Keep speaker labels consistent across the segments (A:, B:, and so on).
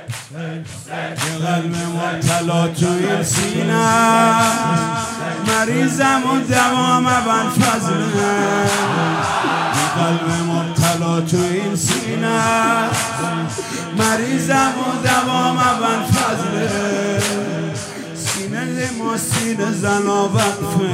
A: یه قلب مبتلا تو این سینه مریضم و دوام ابوالفضله یه قلب مبتلا تو این سینه مریضم و دوام ابوالفضله سینه ما سینه زنا وقفه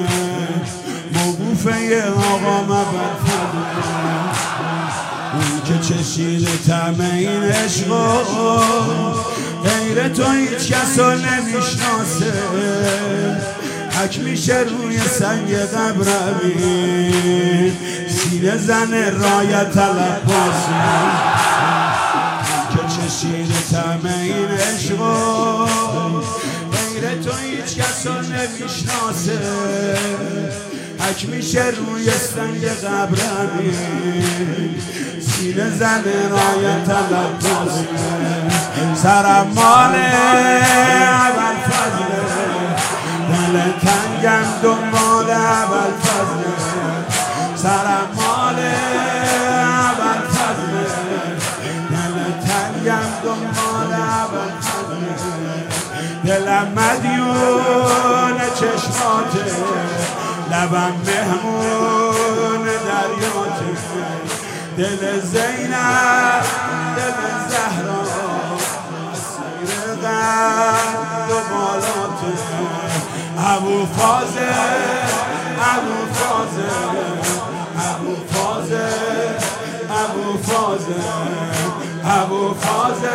A: موقوفه آقا ابوالفضله اون که چشیده طعم این عشقا غیر تو هیچ کس رو نمیشناسه حک میشه روی سنگ قبرمی سینه زن رایت العباسه که چشیده طعم این عشقا غیر تو هیچ کس رو نمیشناسه حک میشه روی سنگ قبرمی سینه زن رایت العباسه سرم مال ابوالفضله دل تنگم دنبال ابوالفضله سرم مال ابوالفضله دل تنگم دنبال ابوالفضله دلم مدیون چشماته لبم مهمون دریاته دل زینب دل زهرا اسیر قد و بالاته ابوالفضل ابوالفضل ابوالفضل ابوالفضل ابوالفضل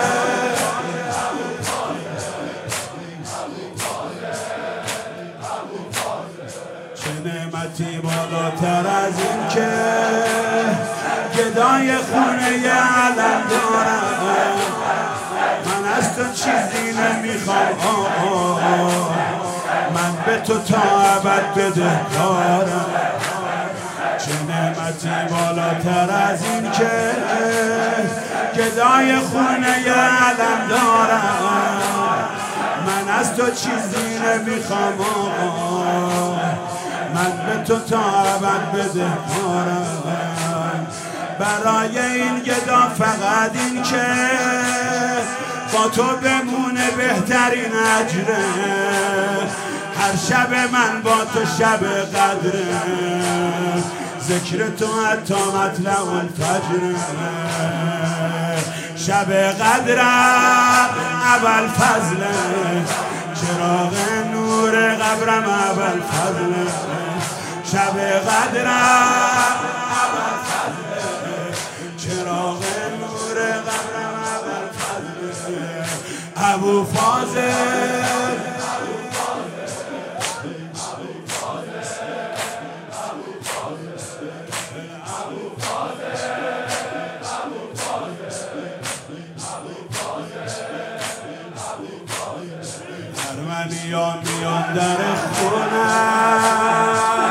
A: نعمتی بالاتر از این که گدای خونه علم دارم من از تو چیزی نمیخوام من به تو تا ابد بدهکارم چه نعمتی بالاتر از این که گدای خونه علم دارم من از تو چیزی نمیخوام من به تو تا ابد بدهکارم برای این گدا فقط این که با تو بمونه بهترین اجره هر شب من با تو شب قدره ذکر تو حتی مطلع الفجر شب قدرم ابوالفضله چراغ نور قبرم ابوالفضله شب قدرم ابوالفضله چراغ نور قبرم ابوالفضله ابوالفضل میان میان در خونم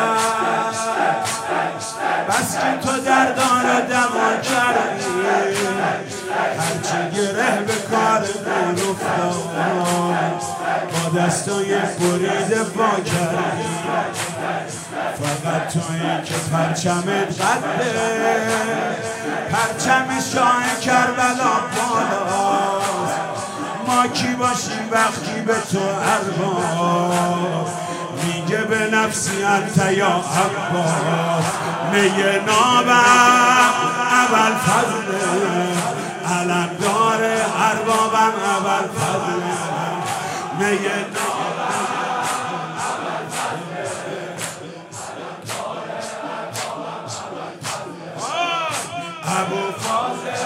A: بس که تو دردان رو دوا کردی هرچی گره به کار من افتاد با دستای بریده با کردی فقط تویی که پرچمت قده پرچم شاه کربلا بالاست ما کی باشیم وقتی به تو ارباب میگه به نفسی انت یا عباس میگه نابم ابوالفضل علمدار اربابم ابوالفضل میگه نابم ابوالفضل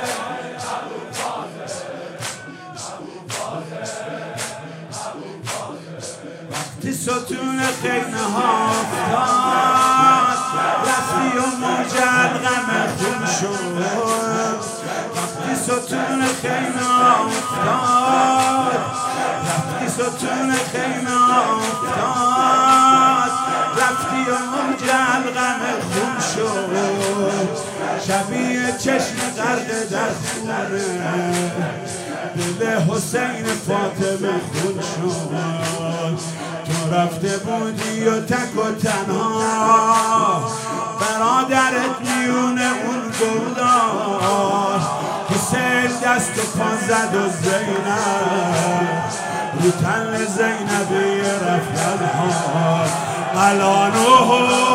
A: وقتی ستون خیمه ها افتاد رفتی و موج الغم خون شد وقتی ستون خیمه ها افتاد رفتی ستون خیمه ها افتاد رفتی و موج الغم خون شد شبیه چشم غرق در خونه دل حسین فاطمه خون شد تو رفته بودی و تک و تنها برادرت میونه اون گوداش حسین دست و پا زد و زینب رو تن زینبی رفت از حال علانوه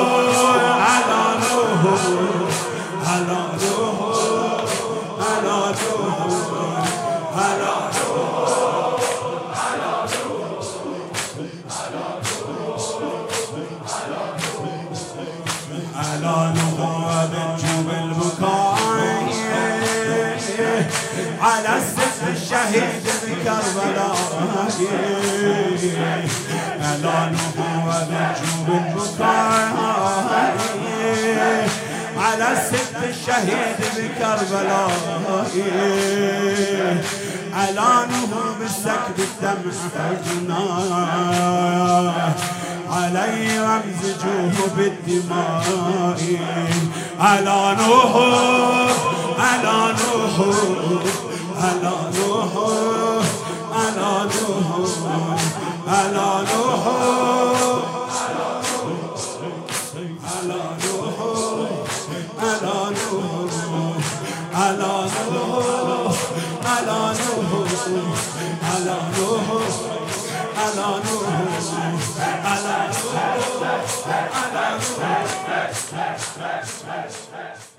A: علانوه علانوه على السيف الشهيد بكربلاء ألانه وبنجوب البكاء على السيف الشهيد بكربلاء ألانه بالسكب الدمع حجنا علي وامزجوه بالدماء ألانه ألانوه ألانوه ألانوه ألانوه ألانوه ألانوه ألانوه ألانوه